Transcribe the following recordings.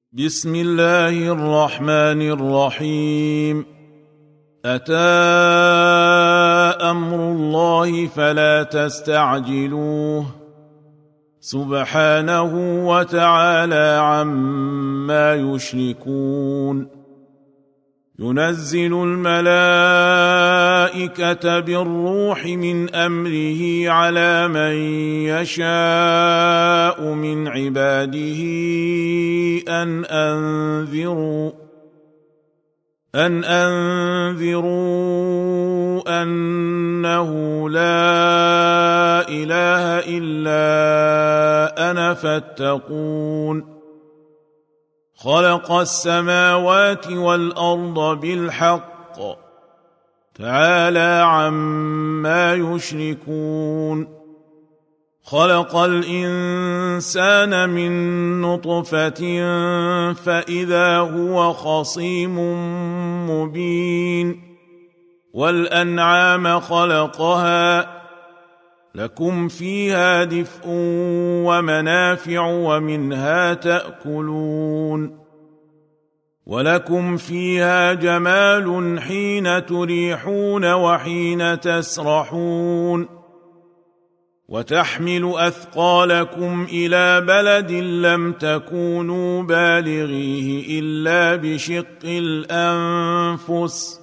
بسم الله الرحمن الرحيم. أتى أمر الله فلا تستعجلوه سبحانه وتعالى عما يشركون. ينزل الملائكة بالروح من أمره على من يشاء من عباده أن أنذروا أنه لا إله إلا أنا فاتقون. خلق السماوات والأرض بالحق تعالى عما يشركون. خلق الإنسان من نطفة فإذا هو خصيم مبين. والأنعام خلقها لكم فيها دفء ومنافع ومنها تأكلون. ولكم فيها جمال حين تريحون وحين تسرحون. وتحمل أثقالكم إلى بلد لم تكونوا بالغيه إلا بشق الأنفس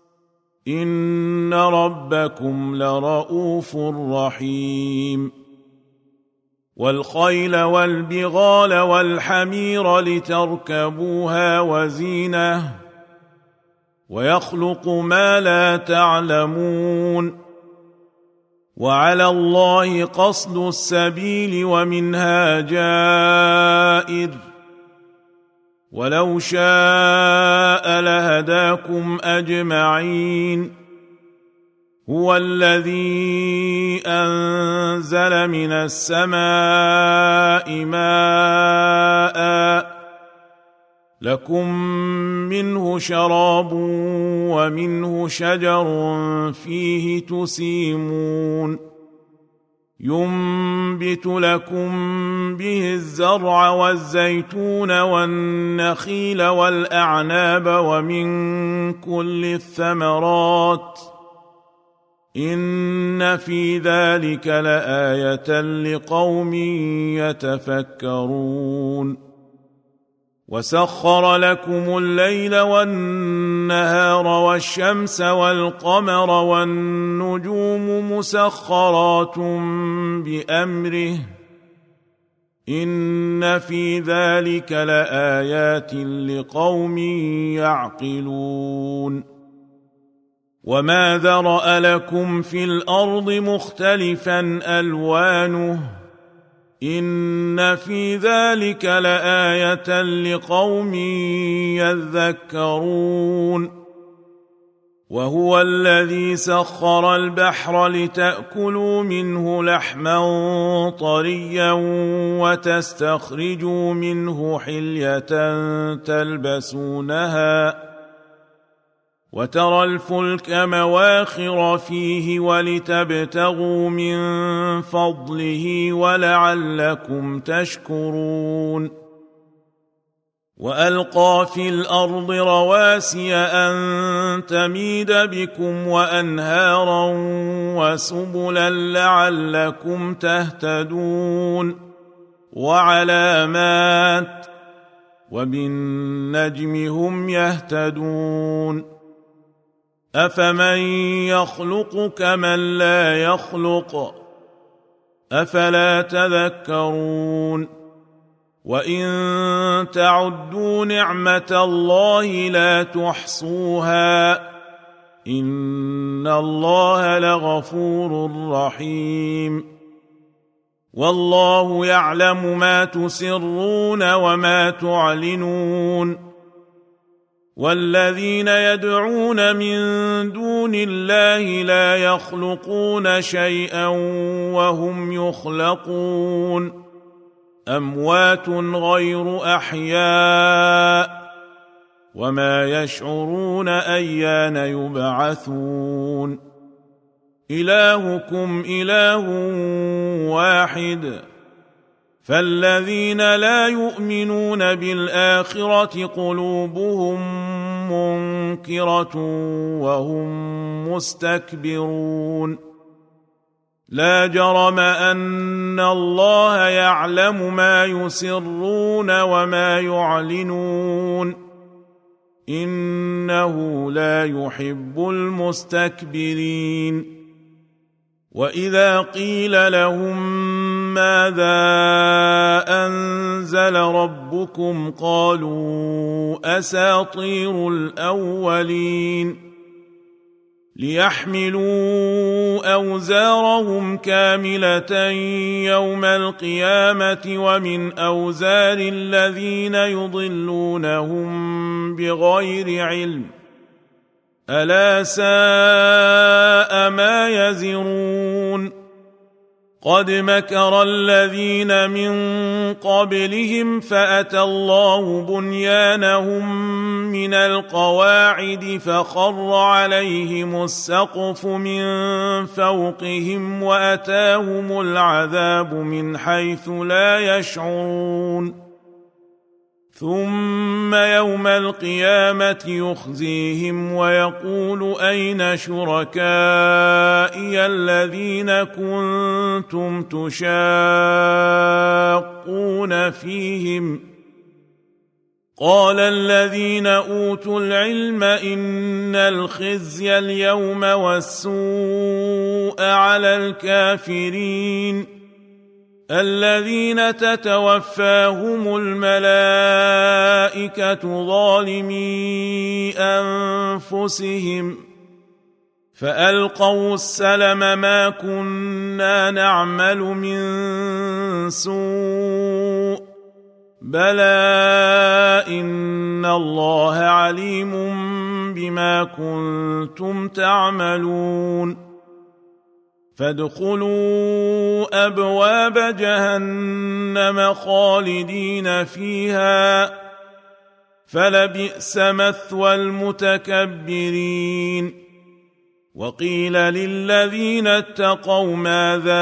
إن ربكم لرؤوف رحيم. والخيل والبغال والحمير لتركبوها وزينة ويخلق ما لا تعلمون. وعلى الله قصد السبيل ومنها جائر ولو شاء لهداكم أجمعين. هو الذي أنزل من السماء ماء لكم منه شراب ومنه شجر فيه تسيمون. ينبت لكم به الزرع والزيتون والنخيل والأعناب ومن كل الثمرات إن في ذلك لآية لقوم يتفكرون. وسخر لكم الليل والنهار والشمس والقمر والنجوم مسخرات بأمره إن في ذلك لآيات لقوم يعقلون. وما ذرأ لكم في الأرض مختلفا ألوانه إن في ذلك لآية لقوم يذكرون. وهو الذي سخر البحر لتأكلوا منه لحما طريا وتستخرجوا منه حلية تلبسونها وترى الفلك مواخر فيه ولتبتغوا من فضله ولعلكم تشكرون. وألقى في الأرض رواسي أن تميد بكم وأنهارا وسبلا لعلكم تهتدون. وعلامات وبالنجم هم يهتدون. أفمن يخلق كمن لا يخلق أفلا تذكرون. وإن تعدوا نعمة الله لا تحصوها إن الله لغفور رحيم. والله يعلم ما تسرون وما تعلنون. والذين يدعون من دون الله لا يخلقون شيئا وهم يخلقون. أموات غير أحياء وما يشعرون أيان يبعثون. إلهكم إله واحد فالذين لا يؤمنون بالآخرة قلوبهم منكرة وهم مستكبرون لا جرم أن الله يعلم ما يسرون وما يعلنون إنه لا يحب المستكبرين وإذا قيل لهم ماذا أنزل ربكم قالوا أساطير الأولين ليحملوا أوزارهم كاملة يوم القيامة ومن أوزار الذين يضلونهم بغير علم ألا ساء ما يزرون قد مكر الذين من قبلهم فأتى الله بنيانهم من القواعد فخر عليهم السقف من فوقهم وأتاهم العذاب من حيث لا يشعرون ثم يوم القيامة يخزيهم ويقول أين شركائي الذين كنتم تشاقون فيهم قال الذين أوتوا العلم إن الخزي اليوم والسوء على الكافرين الذين تتوفاهم الملائكة ظالمي أنفسهم فألقوا السلم ما كنا نعمل من سوء بلى إن الله عليم بما كنتم تعملون فادخلوا أبواب جهنم خالدين فيها فلبئس مثوى المتكبرين وقيل للذين اتقوا ماذا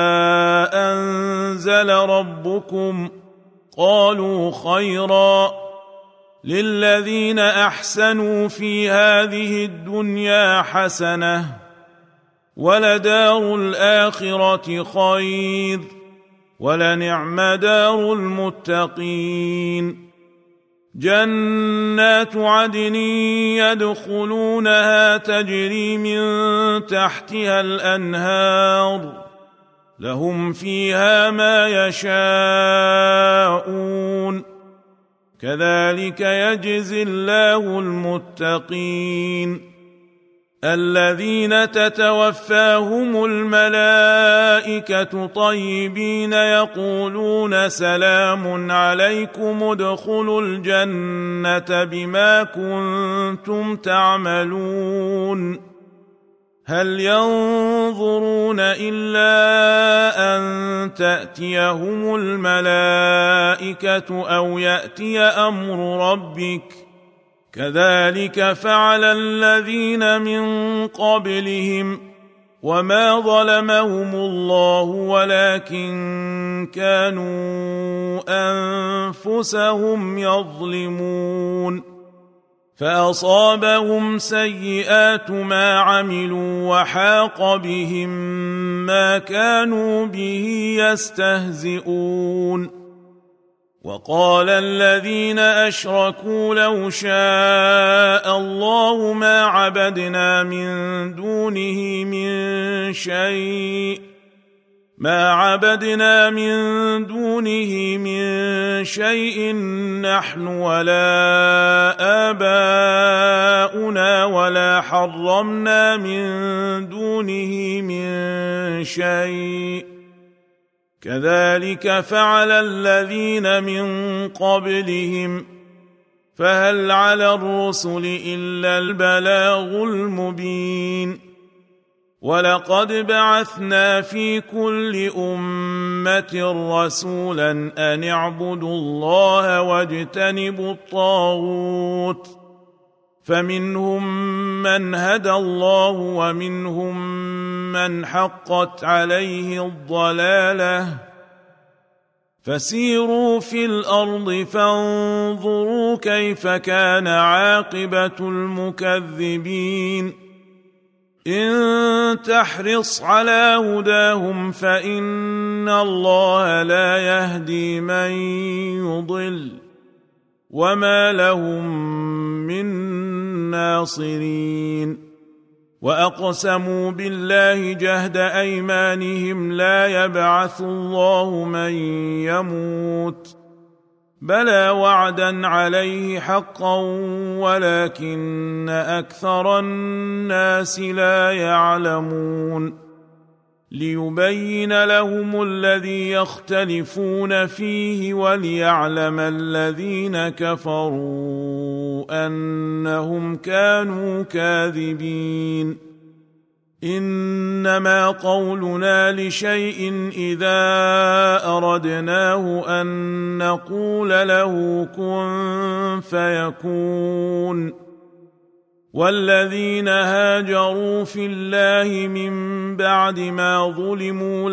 أنزل ربكم قالوا خيرا للذين أحسنوا في هذه الدنيا حسنة ولدار الآخرة خير ولنعم دار المتقين جنات عدن يدخلونها تجري من تحتها الأنهار لهم فيها ما يشاءون كذلك يجزي الله المتقين الذين تتوفاهم الملائكة طيبين يقولون سلام عليكم ادخلوا الجنة بما كنتم تعملون هل ينظرون إلا أن تأتيهم الملائكة أو يأتي أمر ربك كذلك فعل الذين من قبلهم وما ظلمهم الله ولكن كانوا أنفسهم يظلمون فأصابهم سيئات ما عملوا وحاق بهم ما كانوا به يستهزئون وقال الذين أشركوا لو شاء الله ما عبدنا من دونه من شيء نحن ولا آباؤنا ولا حرمنا من دونه من شيء كذلك فعل الذين من قبلهم فهل على الرسل إلا البلاغ المبين ولقد بعثنا في كل أمة رسولا أن اعبدوا الله واجتنبوا الطاغوت فمنهم من هدى الله ومنهم من حقت عليه الضلالة فسيروا في الأرض فانظروا كيف كان عاقبة المكذبين إن تحرص على هداهم فإن الله لا يهدي من يضل وما لهم من ناصرين وأقسموا بالله جهد أيمانهم لا يبعث الله من يموت بلى وعدا عليه حقا ولكن أكثر الناس لا يعلمون ليبين لهم الذي يختلفون فيه وليعلم الذين كفروا أنهم كانوا كاذبين إنما قولنا لشيء إذا أردناه أن نقول له كن فيكون والذين هاجروا في الله من بعد ما ظلموا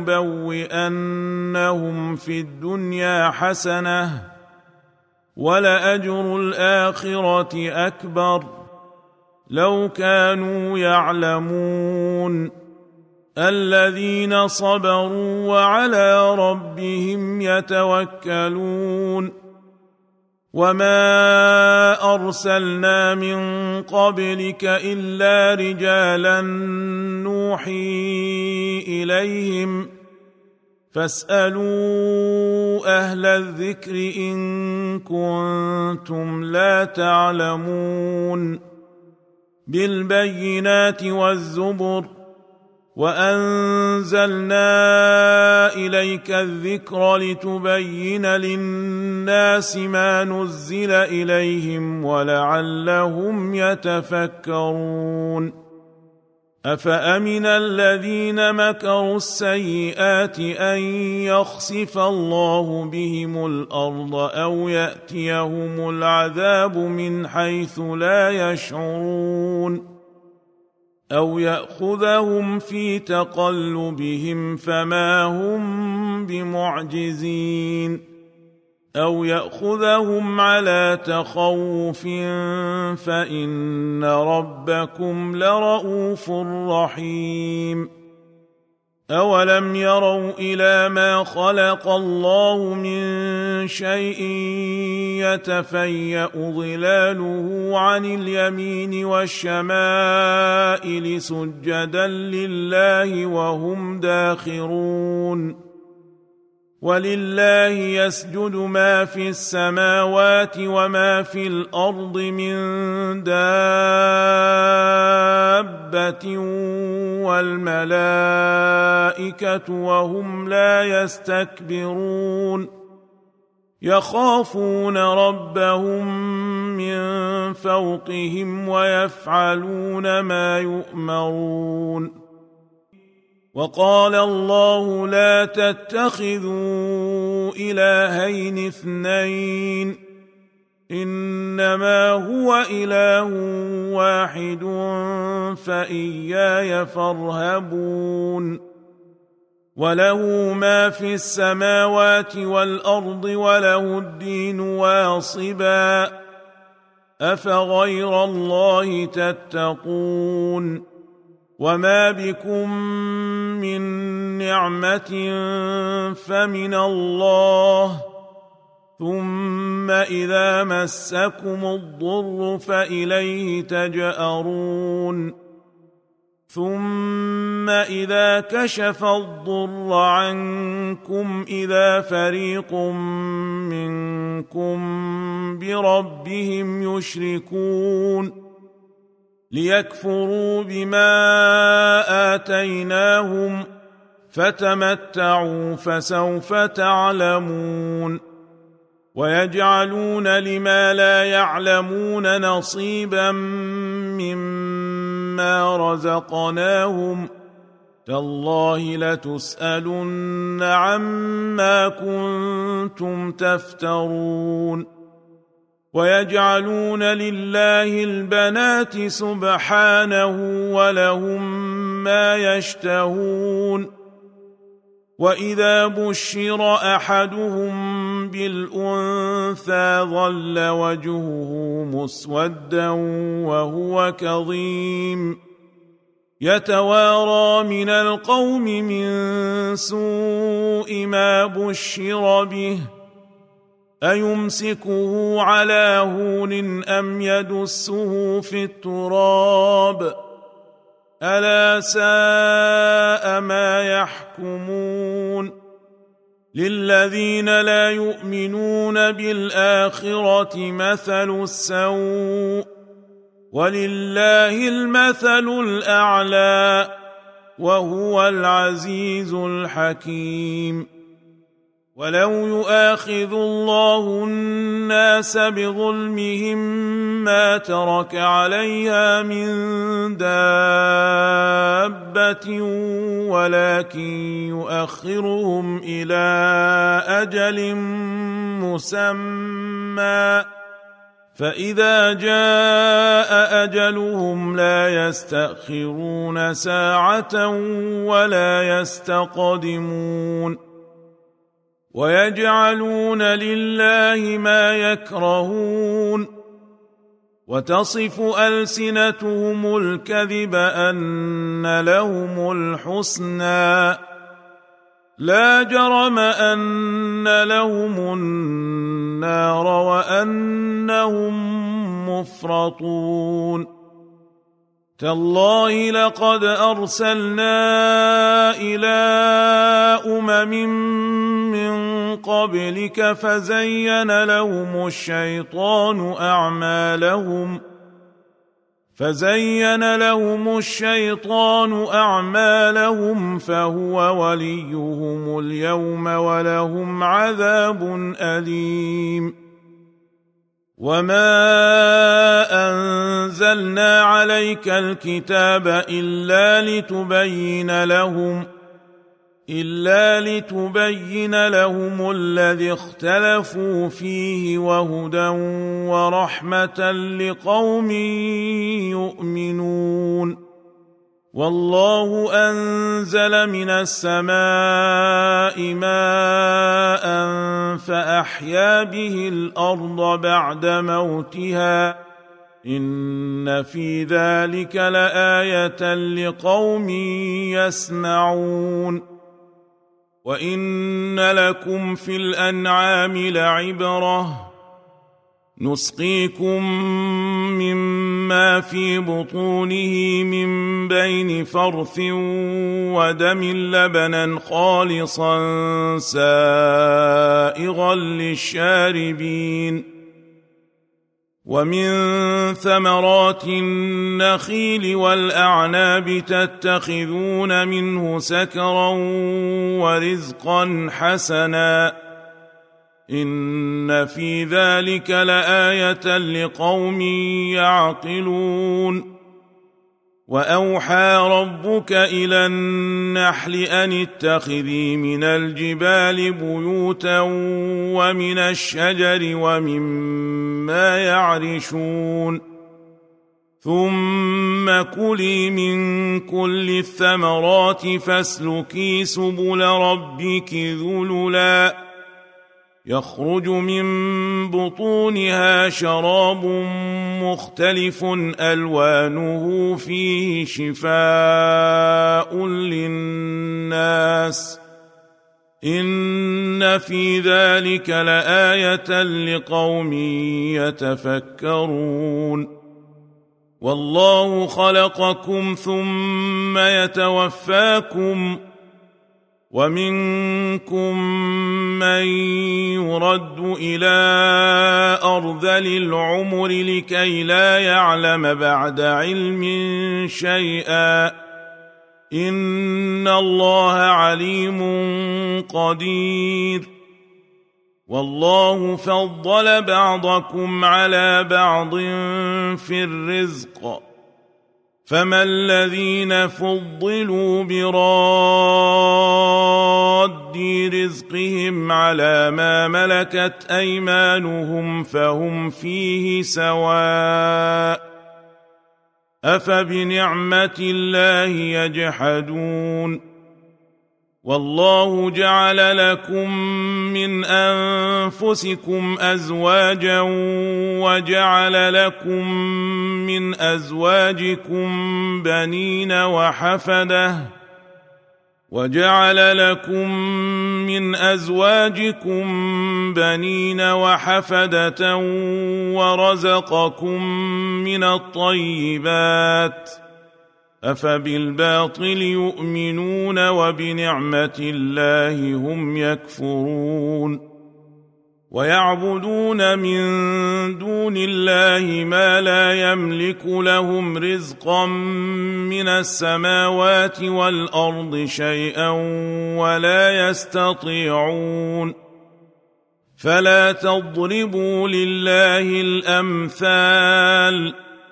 لنبوئنهم في الدنيا حسنة ولأجر الآخرة أكبر لو كانوا يعلمون الذين صبروا وعلى ربهم يتوكلون وما أرسلنا من قبلك إلا رجالا نوحي إليهم فاسألوا أهل الذكر إن كنتم لا تعلمون بالبينات والزبر وأنزلنا إليك الذكر لتبين للناس ما نزل إليهم ولعلهم يتفكرون أفأمن الذين مكروا السيئات أن يخسف الله بهم الأرض أو يأتيهم العذاب من حيث لا يشعرون أو يأخذهم في تقلبهم فما هم بمعجزين أو يأخذهم على تخوف فإن ربكم لرؤوف رحيم أولم يروا إلى ما خلق الله من شيء يتفيأ ظلاله عن اليمين والشمائل سجدا لله وهم داخرون ولله يسجد ما في السماوات وما في الأرض من دابة والملائكة وهم لا يستكبرون يخافون ربهم من فوقهم ويفعلون ما يؤمرون وقال الله لا تتخذوا إلهين اثنين إنما هو إله واحد فإياي فارهبون وله ما في السماوات والأرض وله الدين واصبا أفغير الله تتقون وما بكم من نعمة فمن الله ثم إذا مسكم الضر فإليه تجأرون ثم إذا كشف الضر عنكم إذا فريق منكم بربهم يشركون ليكفروا بما آتيناهم فتمتعوا فسوف تعلمون ويجعلون لما لا يعلمون نصيبا مما رزقناهم تالله لتسألن عما كنتم تفترون ويجعلون لله البنات سبحانه ولهم ما يشتهون وإذا بشر أحدهم بالأنثى ظل وجهه مسودا وهو كظيم يتوارى من القوم من سوء ما بشر به أيمسكه على هون أم يدسه في التراب ألا ساء ما يحكمون للذين لا يؤمنون بالآخرة مثل السوء ولله المثل الأعلى وهو العزيز الحكيم ولو يؤاخذ الله الناس بظلمهم ما ترك عليها من دابة ولكن يؤخرهم إلى أجل مسمى فإذا جاء أجلهم لا يستأخرون ساعة ولا يستقدمون ويجعلون لله ما يكرهون وتصف ألسنتهم الكذب أن لهم الحسنى لا جرم أن لهم النار وأنهم مفرطون تالله لقد أرسلنا إلى أمم من قبلك فزين لهم الشيطان أعمالهم فهو وليهم اليوم ولهم عذاب أليم وما أنزلنا عليك الكتاب إلا لتبين لهم الذي اختلفوا فيه وهدى ورحمة لقوم يؤمنون والله أنزل من السماء ماء فأحيا به الأرض بعد موتها إن في ذلك لآية لقوم يسمعون وإن لكم في الأنعام لعبرة نسقيكم مما في بطونه من بين فرث ودم لبنا خالصا سائغا للشاربين ومن ثمرات النخيل والأعناب تتخذون منه سكرا ورزقا حسنا إن في ذلك لآية لقوم يعقلون وأوحى ربك إلى النحل أن اتخذي من الجبال بيوتا ومن الشجر ومما يعرشون ثم كلي من كل الثمرات فاسلكي سبل ربك ذللا يخرج من بطونها شراب مختلف ألوانه فيه شفاء للناس إن في ذلك لآية لقوم يتفكرون والله خلقكم ثم يتوفاكم ومنكم من يرد إلى أرذل العمر لكي لا يعلم بعد علم شيئا إن الله عليم قدير والله فضل بعضكم على بعض في الرزق فما الذين فضلوا براد رزقهم على ما ملكت أيمانهم فهم فيه سواء أفبنعمة الله يجحدون والله جعل لكم من أنفسكم أزواجا وجعل لكم من أزواجكم بنين وحفدة ورزقكم من الطيبات أفبالباطل يؤمنون وبنعمة الله هم يكفرون ويعبدون من دون الله ما لا يملك لهم رزقا من السماوات والأرض شيئا ولا يستطيعون فلا تضربوا لله الأمثال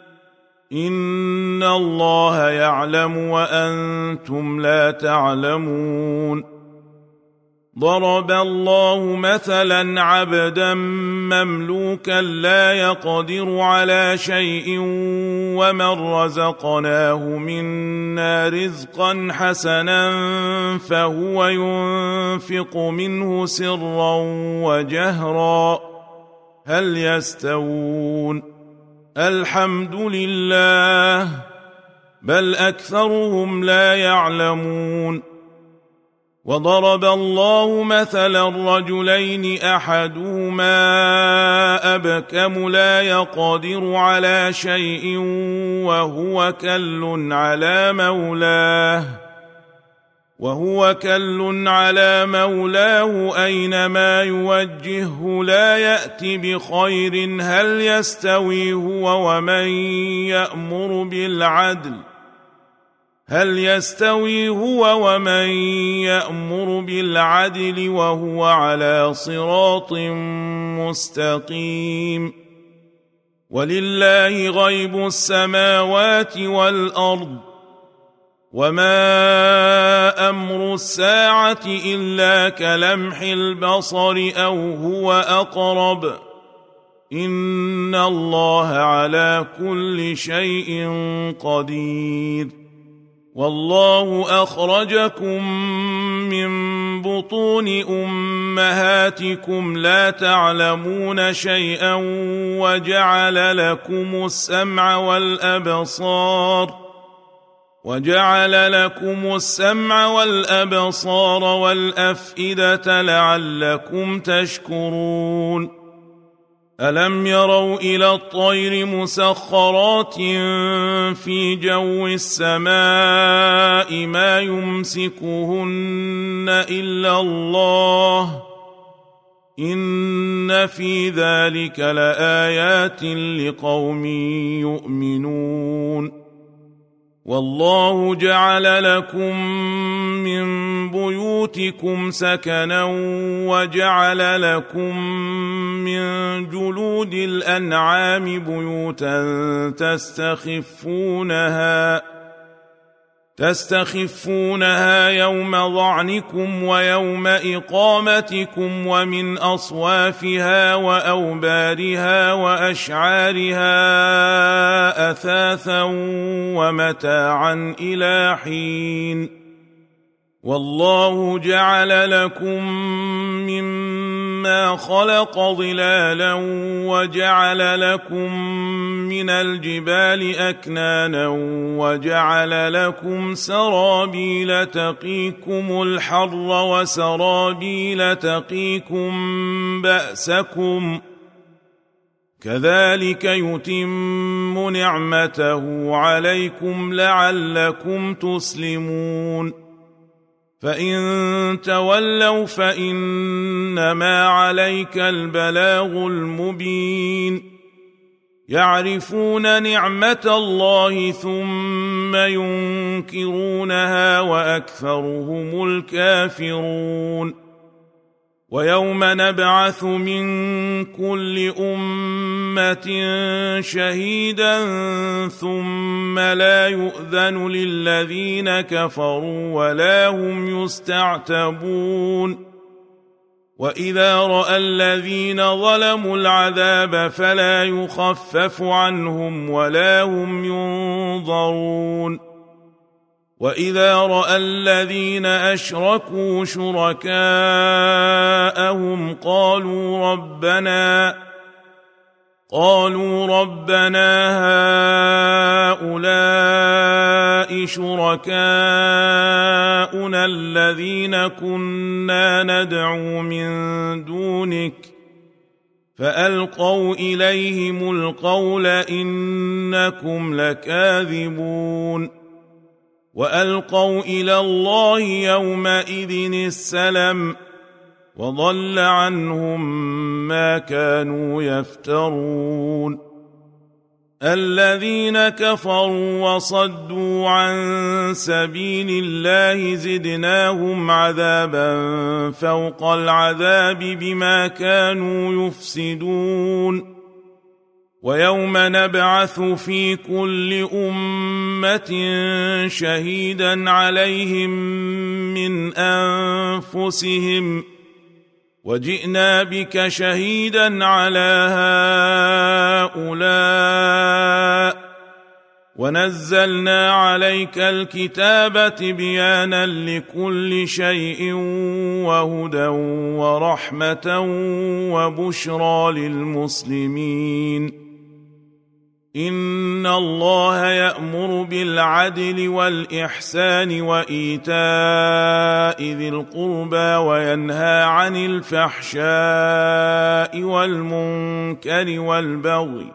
إن الله يعلم وأنتم لا تعلمون ضرب الله مثلا عبدا مملوكا لا يقدر على شيء ومن رزقناه منا رزقا حسنا فهو ينفق منه سرا وجهرا هل يستوون الحمد لله بل أكثرهم لا يعلمون وضرب الله مثلا رجلين أحدهما أبكم لا يقدر على شيء وهو كل على مولاه أينما يوجهه لا يأتي بخير هل يستوي هو ومن يأمر بالعدل وهو على صراط مستقيم ولله غيب السماوات والأرض وما أمر الساعة إلا كلمح البصر أو هو أقرب إن الله على كل شيء قدير والله أخرجكم من بطون أمهاتكم لا تعلمون شيئا وجعل لكم السمع والأبصار والأفئدة لعلكم تشكرون ألم يروا إلى الطير مسخرات في جو السماء ما يمسكهن إلا الله إن في ذلك لآيات لقوم يؤمنون والله جعل لكم من بيوتكم سكنا وجعل لكم من جلود الأنعام بيوتا تستخفونها يوم ظعنكم ويوم إقامتكم ومن أصوافها وأوبارها وأشعارها أثاثا ومتاعا إلى حين والله جعل لكم مما خلق ظلالا وجعل لكم من الجبال أكنانا وجعل لكم سرابيل تقيكم الحر وسرابيل تقيكم بأسكم كذلك يتم نعمته عليكم لعلكم تسلمون فإن تولوا فإنما عليك البلاغ المبين يعرفون نعمة الله ثم ينكرونها وأكثرهم الكافرون ويوم نبعث من كل أمة شهيدا ثم لا يؤذن للذين كفروا ولا هم يستعتبون وإذا رأى الذين ظلموا العذاب فلا يخفف عنهم ولا هم ينظرون وإذا رأى الذين أشركوا شركاءهم قالوا ربنا هؤلاء شركاؤنا الذين كنا ندعو من دونك فألقوا إليهم القول إنكم لكاذبون وألقوا إلى الله يومئذ السلم وضل عنهم ما كانوا يفترون الذين كفروا وصدوا عن سبيل الله زدناهم عذابا فوق العذاب بما كانوا يفسدون ويوم نبعث في كل أمة شهيدا عليهم من أنفسهم وجئنا بك شهيدا على هؤلاء ونزلنا عليك الكتاب تبيانا لكل شيء وهدى ورحمة وبشرى للمسلمين إن الله يأمر بالعدل والإحسان وإيتاء ذي القربى وينهى عن الفحشاء والمنكر والبغي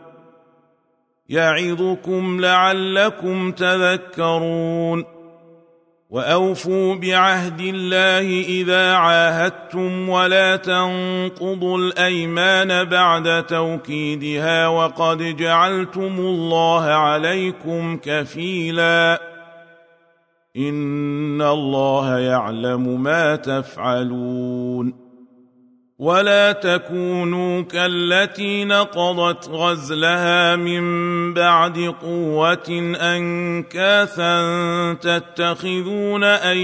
يعظكم لعلكم تذكرون وأوفوا بعهد الله إذا عاهدتم ولا تنقضوا الأيمان بعد توكيدها وقد جعلتم الله عليكم كفيلا إن الله يعلم ما تفعلون ولا تكونوا كالتي نقضت غزلها من بعد قوة أنكاثا تتخذون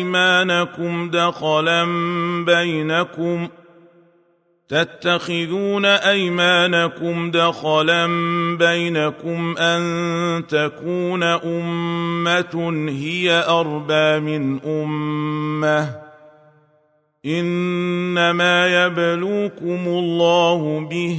أيمانكم دخلا بينكم أن تكون أمة هي أربى من أمة إنما يبلوكم الله به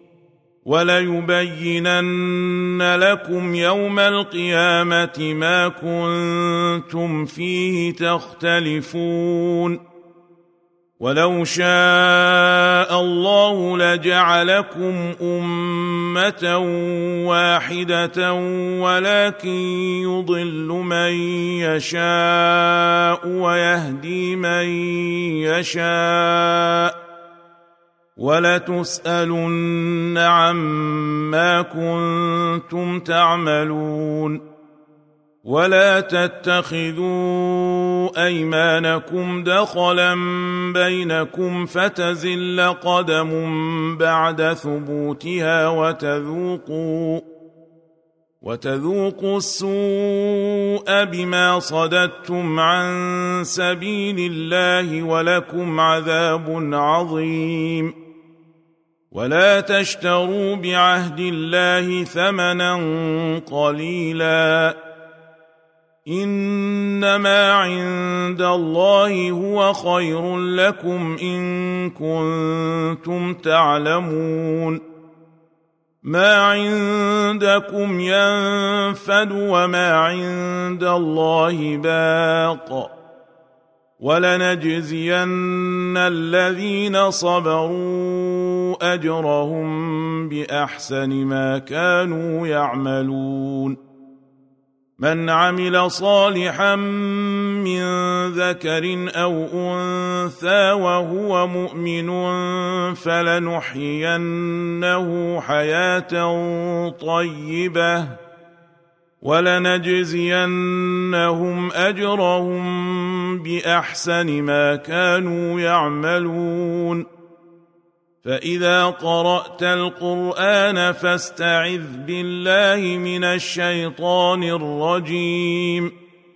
وليبينن لكم يوم القيامة ما كنتم فيه تختلفون ولو شاء الله لجعلكم أمة واحدة ولكن يضل من يشاء ويهدي من يشاء ولتسألن عما كنتم تعملون ولا تتخذوا أيمانكم دخلا بينكم فتزل قدم بعد ثبوتها وتذوقوا السوء بما صددتم عن سبيل الله ولكم عذاب عظيم ولا تشتروا بعهد الله ثمنا قليلا إنما عند الله هو خير لكم إن كنتم تعلمون ما عندكم ينفد وما عند الله باق ولنجزين الذين صبروا أجرهم بأحسن ما كانوا يعملون من عمل صالحا من ذكر أو أنثى وهو مؤمن فلنحيينه حياة طيبة ولنجزينهم أجرهم بأحسن ما كانوا يعملون فإذا قرأت القرآن فاستعذ بالله من الشيطان الرجيم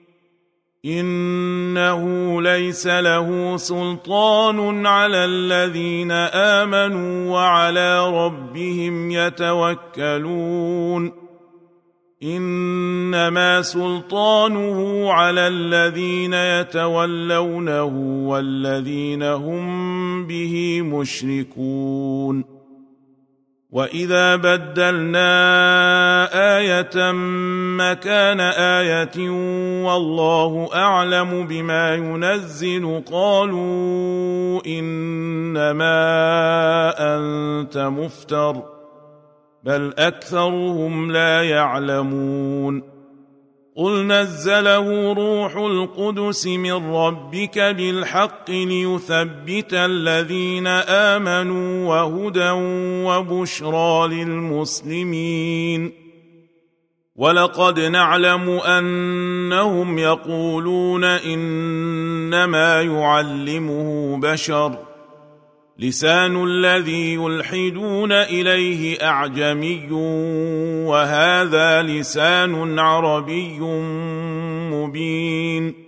إنه ليس له سلطان على الذين آمنوا وعلى ربهم يتوكلون إنما سلطانه على الذين يتولونه والذين هم به مشركون. وإذا بدلنا آية مكان آية والله أعلم بما ينزل قالوا إنما أنت مفتر بل أكثرهم لا يعلمون. قل نزله روح القدس من ربك بالحق ليثبت الذين آمنوا وهدى وبشرى للمسلمين. ولقد نعلم أنهم يقولون إنما يعلمه بشر لسان الذي يلحدون إليه أعجمي وهذا لسان عربي مبين.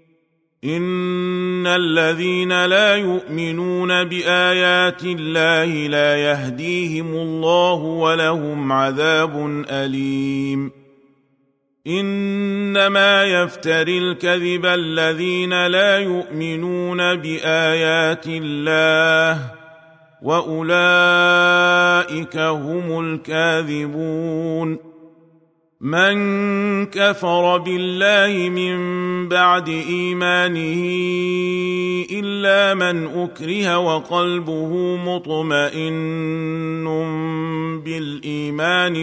إن الذين لا يؤمنون بآيات الله لا يهديهم الله ولهم عذاب أليم. إنما يفتري الكذب الذين لا يؤمنون بآيات الله وأولئك هم الكاذبون. من كفر بالله من بعد إيمانه إلا من أكره وقلبه مطمئن بالإيمان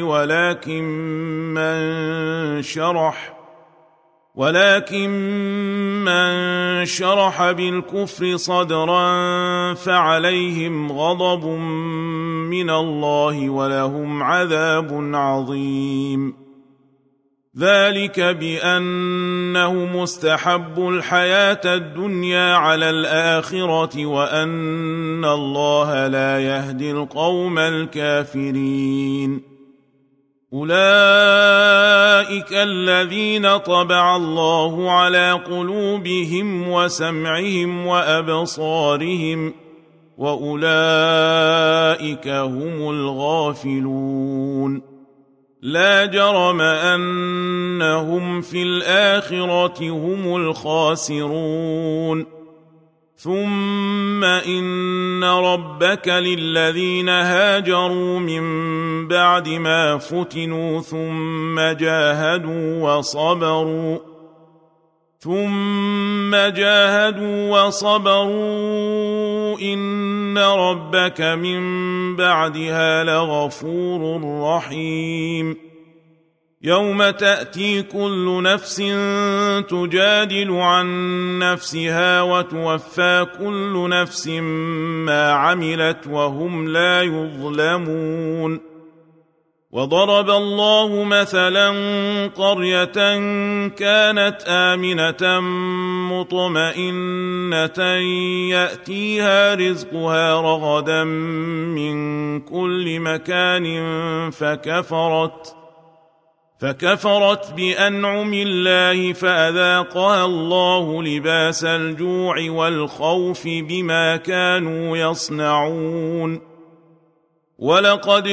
ولكن من شرح بالكفر صدرا فعليهم غضب من الله ولهم عذاب عظيم. ذلك بأنه مستحب الحياة الدنيا على الآخرة وأن الله لا يهدي القوم الكافرين. أولئك الذين طبع الله على قلوبهم وسمعهم وأبصارهم وأولئك هم الغافلون. لا جرم أنهم في الآخرة هم الخاسرون. ثم إن ربك للذين هاجروا من بعد ما فتنوا ثم جاهدوا وصبروا إن ربك من بعدها لغفور رحيم. يوم تأتي كل نفس تجادل عن نفسها وتوفى كل نفس ما عملت وهم لا يظلمون. وضرب الله مثلا قرية كانت آمنة مطمئنة يأتيها رزقها رغدا من كل مكان فكفرت بأنعم الله فأذاقها الله لباس الجوع والخوف بما كانوا يصنعون. ولقد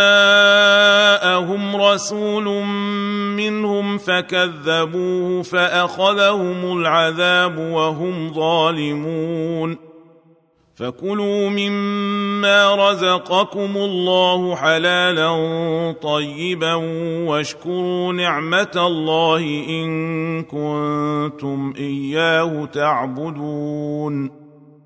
جاءهم رسول منهم فكذبوه فأخذهم العذاب وهم ظالمون. فكلوا مما رزقكم الله حلالا طيبا واشكروا نعمة الله إن كنتم إياه تعبدون.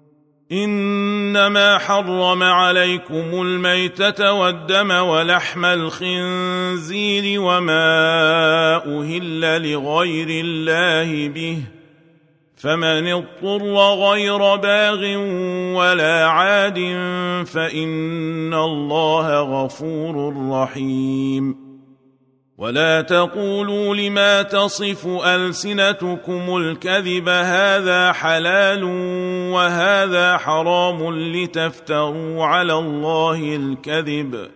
إنما حرم عليكم الميتة والدم ولحم الخنزير وما أهل لغير الله به فمن اضطر غير باغ ولا عاد فإن الله غفور رحيم. ولا تقولوا لما تصف ألسنتكم الكذب هذا حلال وهذا حرام لتفتروا على الله الكذب.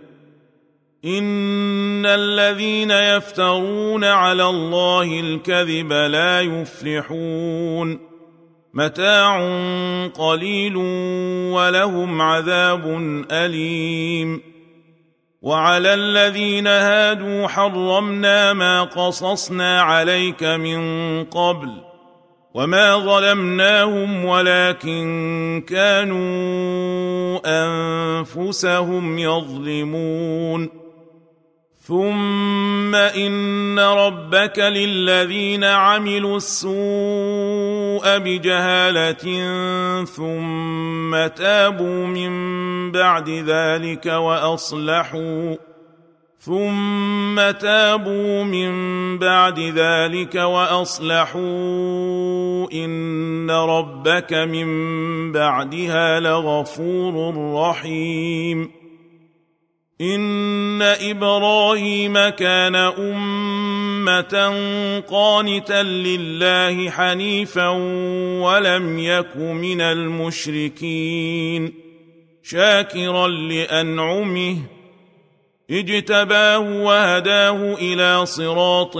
إن الذين يفترون على الله الكذب لا يفلحون. متاع قليل ولهم عذاب أليم. وعلى الذين هادوا حرمنا ما قصصنا عليك من قبل وما ظلمناهم ولكن كانوا أنفسهم يظلمون ثم إن ربك للذين عملوا السوء بجهالة ثم تابوا من بعد ذلك وأصلحوا إن ربك من بعدها لغفور رحيم إن إبراهيم كان أمة قانتا لله حنيفا ولم يك من المشركين شاكرا لأنعمه اجتباه وهداه إلى صراط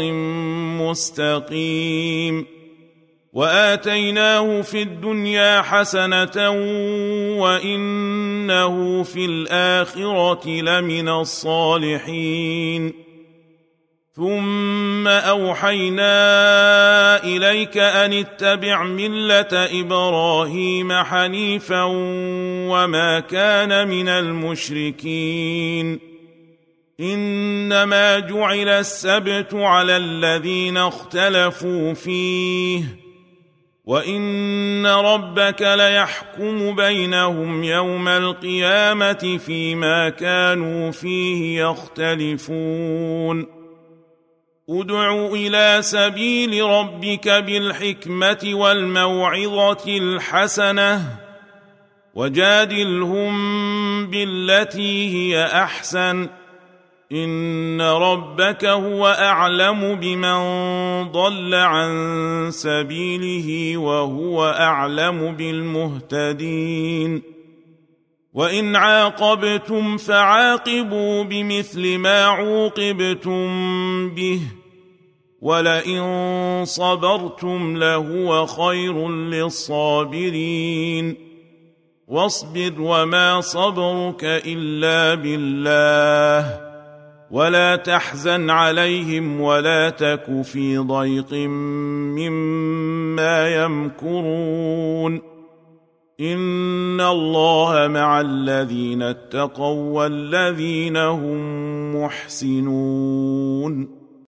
مستقيم وآتيناه في الدنيا حسنة وإنه في الآخرة لمن الصالحين ثم أوحينا إليك أن اتبع ملة إبراهيم حنيفا وما كان من المشركين إنما جعل السبت على الذين اختلفوا فيه وإن ربك ليحكم بينهم يوم القيامة فيما كانوا فيه يختلفون ادع إلى سبيل ربك بالحكمة والموعظة الحسنة وجادلهم بالتي هي أحسن إن ربك هو أعلم بمن ضل عن سبيله وهو أعلم بالمهتدين وإن عاقبتم فعاقبوا بمثل ما عوقبتم به ولئن صبرتم لهو خير للصابرين واصبر وما صبرك إلا بالله ولا تحزن عليهم ولا تك في ضيق مما يمكرون إن الله مع الذين اتقوا والذين هم محسنون